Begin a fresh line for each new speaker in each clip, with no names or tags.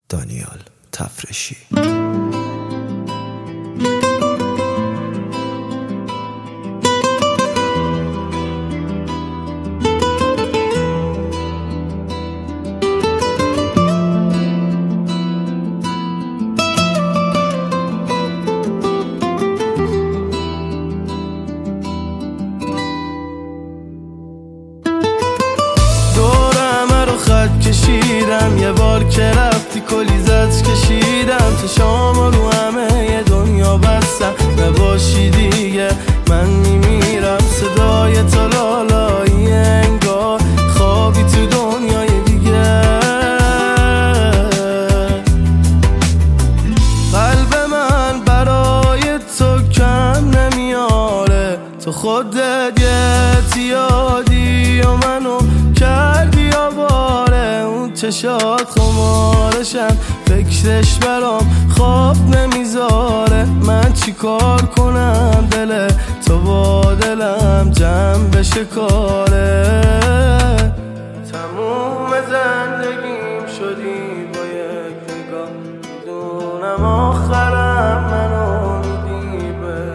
دانیال تفرشی.
کشیدم یه بار که رفتی کلیزت کشیدم تا شام رو همه دنیا بستم نباشی دیگه من میمیرم. صدای تو لالایی انگار خوابی تو دنیای دیگه. قلب من برای تو کم نمیاره، تو خودت یه اعتیادی و منو کردی آواره. اون چشات خمارشم فکرش برام خواب نمیذاره. من چی کار کنم دل تو با دلم جمع بشه کاره. تموم زندگیم شدی با یک نگاه، میدونم آخرم منو میدی به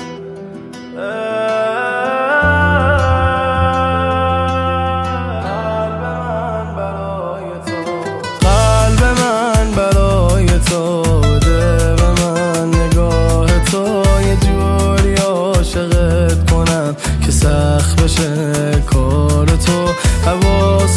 سخت بشه کار تو. حواس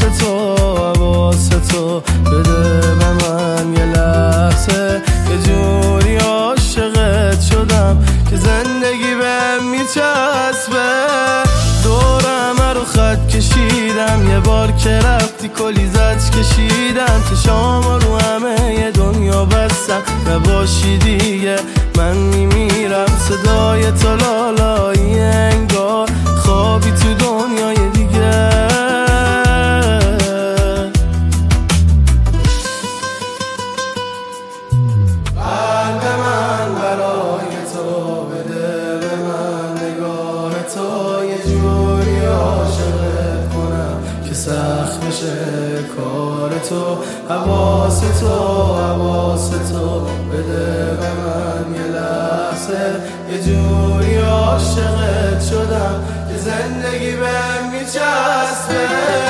تو بده به من یه لحظه، یه جوری عاشقت شدم که زندگی بهم میچسبه. دورم رو خط کشیدم یه بار که رفتی کلیزت کشیدم تا شام رو همه دنیا بستم نباشی دیگه من میمیرم. صدای تو لالایی انگار خوابی تو دنیای دیگه. قلب من برای تو بده به من نگاه تو، یه جوری عاشقت کنم که سخت بشه کار تو. حواس تو بده به من یه لحظه، یه جوری عاشقت شدم که زندگی بهم میچسبه.